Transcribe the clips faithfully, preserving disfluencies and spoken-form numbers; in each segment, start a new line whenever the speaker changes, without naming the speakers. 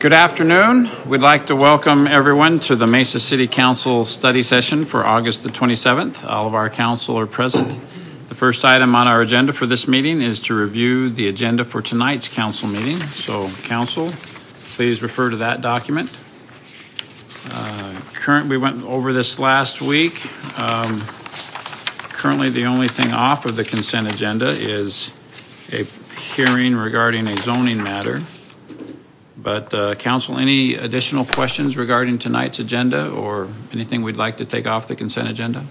Good afternoon. We'd like to welcome everyone to the Mesa City Council study session for August the twenty-seventh. All of our council are present. The first item on our agenda for this meeting is to review the agenda for tonight's council meeting. So, council, please refer to that document. Uh, current, we went over this last week. Um, currently, the only thing off of the consent agenda is a hearing regarding a zoning matter. But uh, council, any additional questions regarding tonight's agenda or anything we'd like to take off the consent agenda?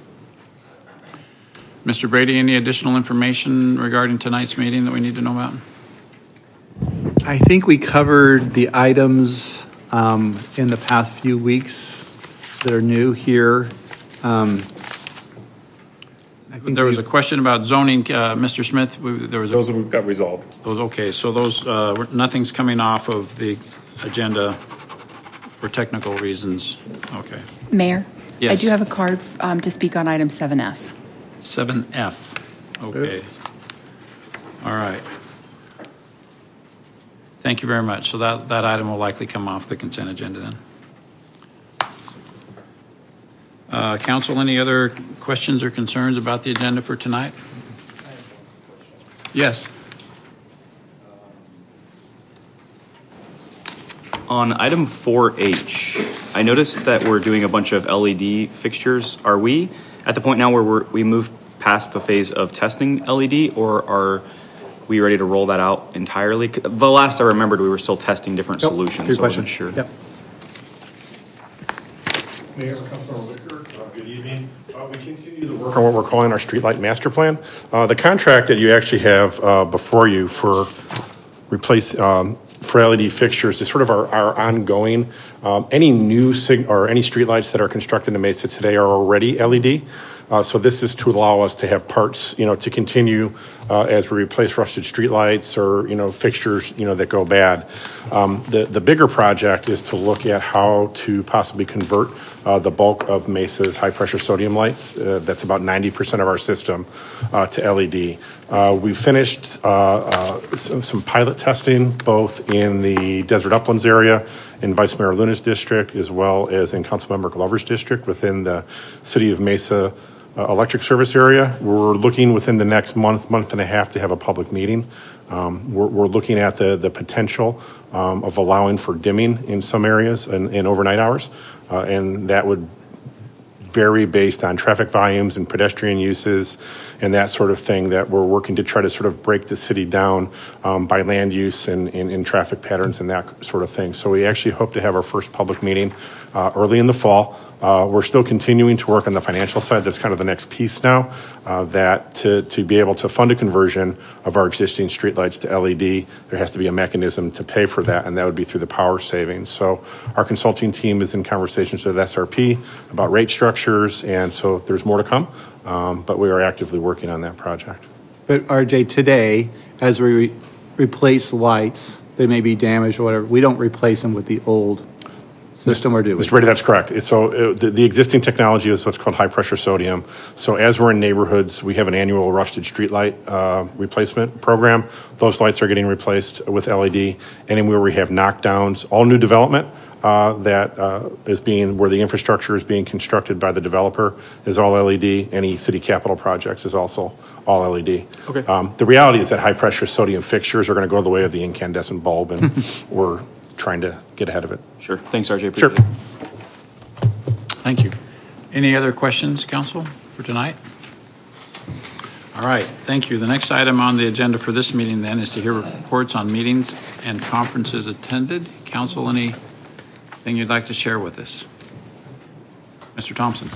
Mister Brady, any additional information regarding tonight's meeting that we need to know about?
I think we covered the items um, in the past few weeks that are new here. Um, I think
there was a question about zoning, uh, Mister Smith. We, there was a,
those have got resolved.
Those, okay, so those uh, nothing's coming off of the agenda for technical reasons. Okay.
Mayor,
yes.
I do have a card um, to speak on item seven F.
seven F. Okay. All right. Thank you very much. So that, that item will likely come off the consent agenda then. Uh, Council, any other questions or concerns about the agenda for tonight? Yes.
On item four H, I noticed that we're doing a bunch of L E D fixtures. Are we at the point now where we're, we moved past the phase of testing L E D, or are we ready to roll that out entirely? The last I remembered, we were still testing different
Yep.
solutions.
Good
so
question.
I wasn't sure.
Yep.
Mayor, Councilmember Wicker, uh, good evening. Uh, we continue to work on what we're calling our streetlight master plan. Uh, the contract that you actually have uh, before you for replace um, for L E D fixtures is sort of our, our ongoing. Um, any new sig- or any streetlights that are constructed in Mesa today are already L E D. Uh, so this is to allow us to have parts, you know, to continue uh, as we replace rusted streetlights or, you know, fixtures, you know, that go bad. Um, the, the bigger project is to look at how to possibly convert uh, the bulk of Mesa's high-pressure sodium lights. Uh, that's about ninety percent of our system uh, to L E D. Uh, we finished uh, uh, some, some pilot testing both in the Desert Uplands area in Vice Mayor Luna's district as well as in Councilmember Glover's district within the City of Mesa Uh, electric service area. We're looking within the next month, month and a half to have a public meeting. Um, we're, we're looking at the, the potential um, of allowing for dimming in some areas and in overnight hours. Uh, and that would vary based on traffic volumes and pedestrian uses and that sort of thing that we're working to try to sort of break the city down um, by land use and, and, and traffic patterns and that sort of thing. So we actually hope to have our first public meeting uh, early in the fall. Uh, we're still continuing to work on the financial side. That's kind of the next piece now, uh, that to, to be able to fund a conversion of our existing streetlights to L E D, there has to be a mechanism to pay for that, and that would be through the power savings. So our consulting team is in conversations with S R P about rate structures, and so there's more to come, um, but we are actively working on that project.
But R J, today, as we re- replace lights, they may be damaged or whatever, we don't replace them with the old system, or do we?
Mister Brady, that's correct. So uh, the, the existing technology is what's called high pressure sodium. So as we're in neighborhoods, we have an annual rusted streetlight uh, replacement program. Those lights are getting replaced with L E D. And then where we have knockdowns, all new development uh, that uh, is being, where the infrastructure is being constructed by the developer is all L E D. Any city capital projects is also all L E D.
Okay.
Um, the reality is that high pressure sodium fixtures are going to go the way of the incandescent bulb, and we're trying to get ahead of it.
Sure. Thanks, R J. Appreciate
Sure.
it.
Thank you. Any other questions, council, for tonight? All right, thank you. The next item on the agenda for this meeting then is to hear reports on meetings and conferences attended. Council, anything you'd like to share with us? Mister Thompson.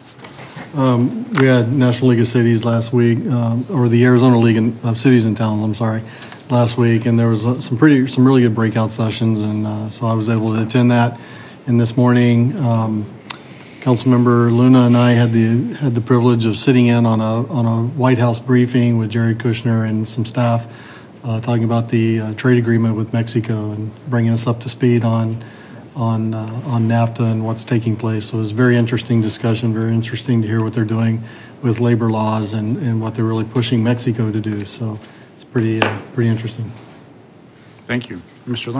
Um, we had National League of Cities last week, um, or the Arizona League of Cities and Towns, I'm sorry, last week, and there was uh, some pretty, some really good breakout sessions, and uh, so I was able to attend that. And this morning, um, Councilmember Luna and I had the had the privilege of sitting in on a on a White House briefing with Jared Kushner and some staff, uh, talking about the uh, trade agreement with Mexico and bringing us up to speed on on uh, on NAFTA and what's taking place. So it was a very interesting discussion, very interesting to hear what they're doing with labor laws and, and what they're really pushing Mexico to do. So it's pretty uh, pretty interesting.
Thank you. Mister Luna.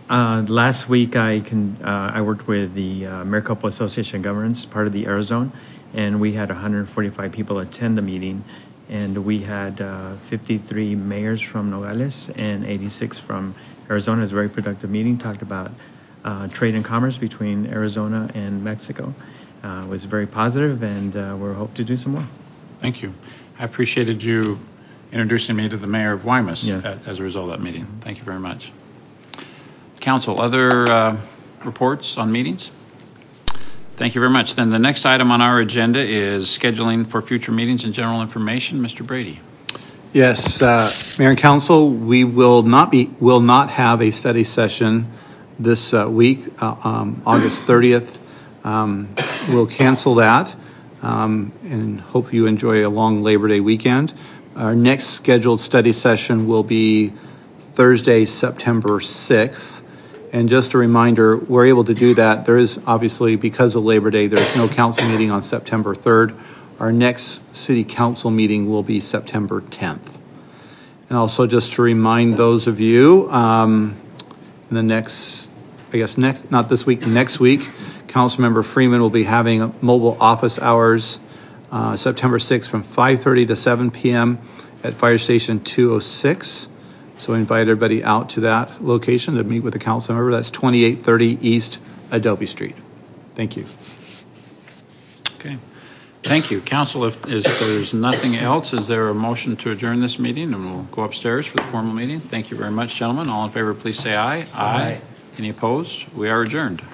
Uh, last week, I can uh, I worked with the uh, Maricopa Association of Governments, part of the Arizona, and we had one hundred forty-five people attend the meeting, and we had uh, fifty-three mayors from Nogales and eighty-six from Arizona. It was a very productive meeting. Talked about uh, trade and commerce between Arizona and Mexico. Uh, it was very positive, and uh, we hope to do some more.
Thank you. I appreciated you introducing me to the mayor of Guaymas
Yeah.
a- as a result of that meeting. Thank you very much. Council, other uh, reports on meetings? Thank you very much. Then the next item on our agenda is scheduling for future meetings and general information. Mister Brady.
Yes, uh, Mayor and Council, we will not be, will not have a study session this uh, week, uh, um, August thirtieth. Um, We'll cancel that um, and hope you enjoy a long Labor Day weekend. Our next scheduled study session will be Thursday, September sixth. And just a reminder, we're able to do that. There is obviously, because of Labor Day, there's no council meeting on September third. Our next city council meeting will be September tenth. And also just to remind those of you, um, in the next, I guess next, not this week, next week, Councilmember Freeman will be having mobile office hours uh, September sixth from five thirty to seven p.m. at Fire Station two oh six. So I invite everybody out to that location to meet with the council member. That's twenty-eight thirty East Adobe Street. Thank you.
Okay. Thank you. Council, if, if there's nothing else, is there a motion to adjourn this meeting? And we'll go upstairs for the formal meeting. Thank you very much, gentlemen. All in favor, please say aye. Aye. Any opposed? We are adjourned.